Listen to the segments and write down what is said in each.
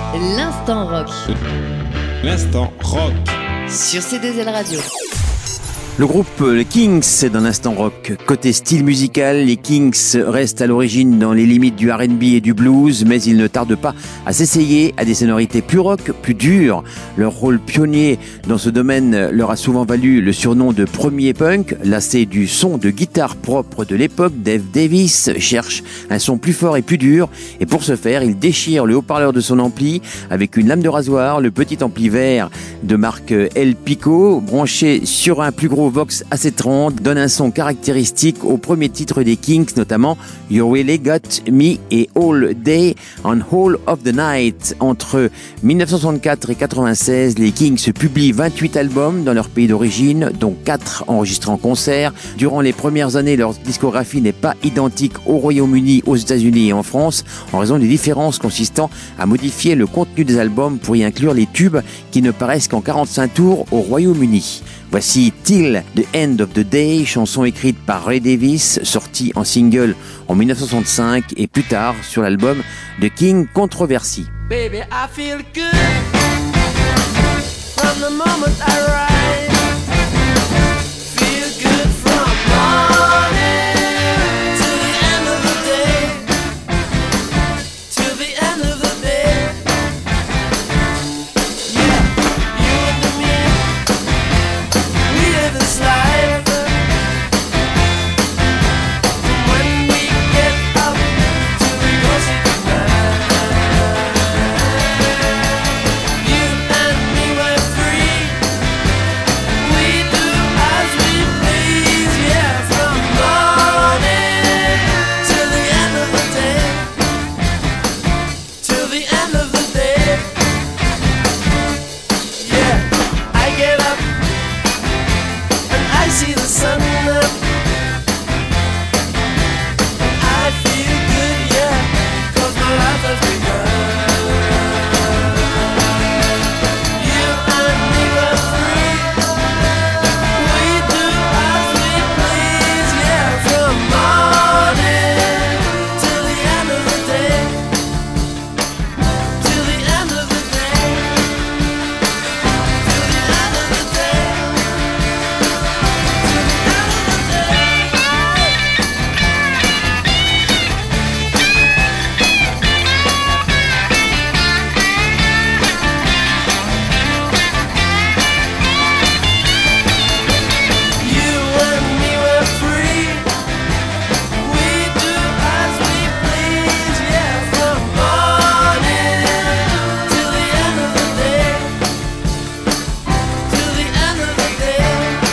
L'instant rock. L'instant rock. Sur C2L Radio. Le groupe les Kings, c'est dans l'instant rock. Côté style musical, les Kings restent à l'origine dans les limites du R&B et du blues, mais ils ne tardent pas à s'essayer à des sonorités plus rock, plus dures. Leur rôle pionnier dans ce domaine leur a souvent valu le surnom de premier punk. Lassé du son de guitare propre de l'époque, Dave Davis cherche un son plus fort et plus dur. Et pour ce faire, il déchire le haut-parleur de son ampli avec une lame de rasoir, le petit ampli vert de marque El Pico, branché sur un plus gros Vox AC30, donne un son caractéristique aux premiers titres des Kings, notamment You Really Got Me et All Day and All of the Night. Entre 1964 et 1996, les Kings publient 28 albums dans leur pays d'origine, dont 4 enregistrés en concert. Durant les premières années, leur discographie n'est pas identique au Royaume-Uni, aux États-Unis et en France, en raison des différences consistant à modifier le contenu des albums pour y inclure les tubes qui ne paraissent qu'en 45 tours au Royaume-Uni. Voici Till the End of the Day, chanson écrite par Ray Davies, sortie en single en 1965 et plus tard sur l'album The King Controversy. Baby, I feel good from the moment I rise. Feel good from morning to the end of the day. To the end of the day. Yeah, you and me, we live this life. From when we get up till we go sleep at night. You and me were free. We do as we please, yeah. From morning till the end of the day. Till the end of the day. Yeah, I get up and I see the sun up. I feel good, yeah, 'cause my life has begun. You and me were free. We do as we please, yeah. From morning till the end of the day. Till the end of the day. Till the end of the day. Till the end of the day. You and me were free. We do as we please, yeah. From morning till the end of the day. Till the end of the day.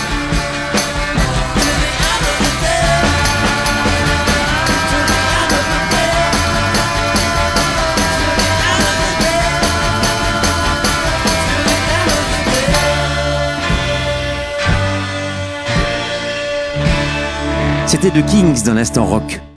Till the end of the day. Till the end of the day. C'était The Kings dans l'instant rock.